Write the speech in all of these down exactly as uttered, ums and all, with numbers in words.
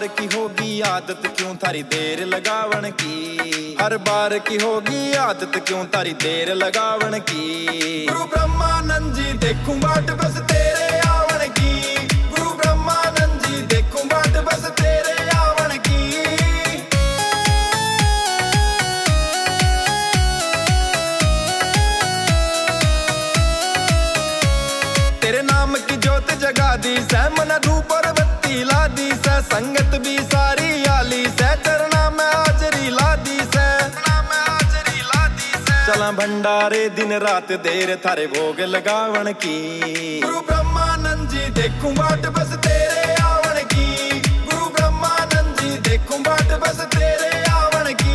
बार की होगी आदत क्यों थारी देर लगावन की, हर बार की होगी आदत क्यों थारी देर लगावन की। गुरु ब्रह्मानंद जी देखूं बाट बस तेरे आवन की, गुरु ब्रह्मानंद जी देखूं बाट बस तेरे आवन की। तेरे नाम की ज्योत जगा दी सै, मन धूप और बत्ती ला दी सै, संगत भी सारी आली सै, चरना में हाजरी ला दी सै, मैं हाजरी ला दी सै। चला भंडारे दिन रात देर थारे भोग लगावन की, गुरु ब्रह्मानंद जी देखूं बाट बस तेरे आवन की, गुरु ब्रह्मानंद जी देखूं बाट बस तेरे आवन की।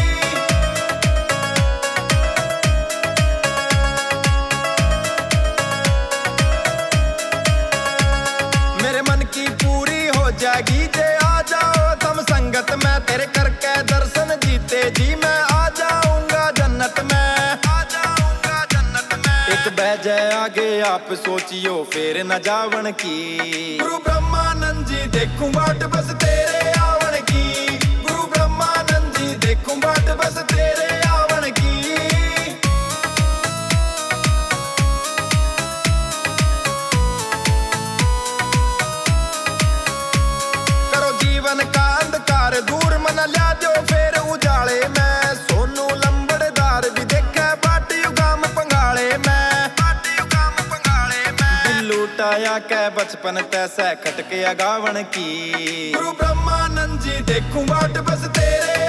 मेरे मन की पूरी हो जाएगी जे आ जाओ तुम संगत में, तेरे करके दर्शन जीते जी मैं आ जाऊंगा जन्नत में, आ जाऊंगा जन्नत में। एक बहजे आगे आप सोचियो फिर न जावन की, गुरु ब्रह्मानंद जी देखूं बाट बस तेरे आवन की, गुरु ब्रह्मानंद जी देखूं बाट बस तेरे आवन की। जीवन का अंधकार दूर मन ल्या दो फिर उजाले में, सोनू लंबड़दार भी देखे बाट युगाम पंगाले में, बाट युगाम पंगाले में। दिल लुटाया कै बचपन तैसे खटके अगावन की, गुरु ब्रह्मानंद जी देखूं बाट बस तेरे